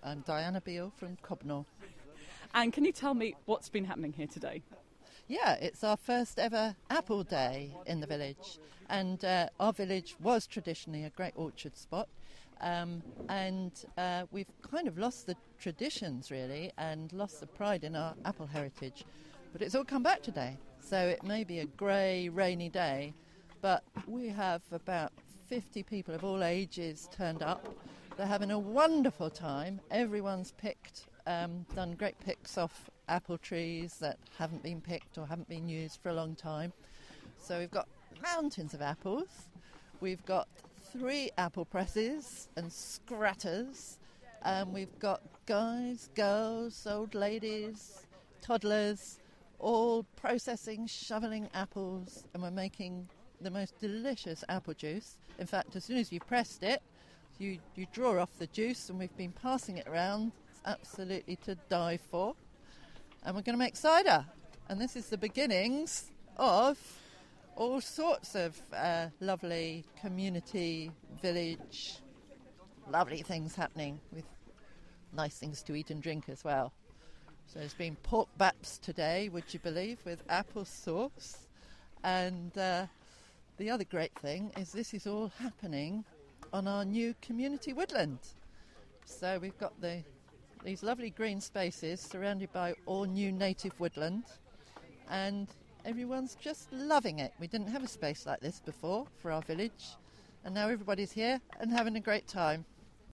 I'm Diana Beale from Cobnor. And can you tell me what's been happening here today? Yeah, it's our first ever apple day in the village, and our village was traditionally a great orchard spot, and we've kind of lost the traditions really and lost the pride in our apple heritage, but it's all come back today. So it may be a grey, rainy day, but we have about 50 people of all ages turned up. They're having a wonderful time. Everyone's picked, done great picks off apple trees that haven't been picked or haven't been used for a long time. So we've got mountains of apples. We've got 3 apple presses and scratters. We've got guys, girls, old ladies, toddlers, all processing, shoveling apples, and we're making the most delicious apple juice. In fact, as soon as you've pressed it, you draw off the juice, and we've been passing it around. It's absolutely to die for. And we're going to make cider. And this is the beginnings of all sorts of lovely community, village, lovely things happening with nice things to eat and drink as well. So there's been pork baps today, would you believe, with apple sauce. And the other great thing is this is all happening on our new community woodland. So we've got these lovely green spaces surrounded by all new native woodland, and everyone's just loving it. We didn't have a space like this before for our village, and now everybody's here and having a great time.